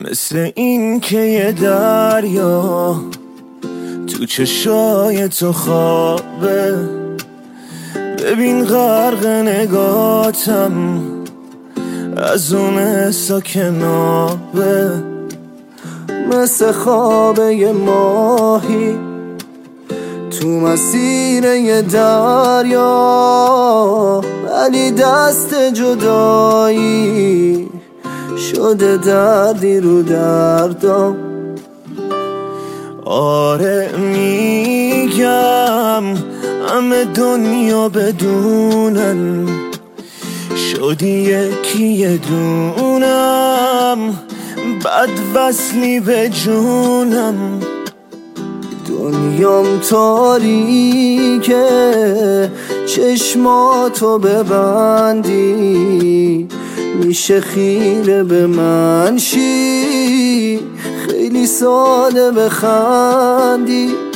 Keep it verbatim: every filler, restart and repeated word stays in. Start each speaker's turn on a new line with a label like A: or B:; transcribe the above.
A: مثل این که یه دریا تو چشای تو خوابه، ببین غرق نگاتم از اون حسا که نابه. مثل خواب یه ماهی تو مسیر یه دریا، ولی دست جدایی شده دردی رو دردام. آره میگم همه دنیا بدونن شدی یکی یه دونم، بد وصلی به جونم. دنیام تاریکه چشماتو ببندی، میشه خیره به من شی، خیلی ساده بخندی.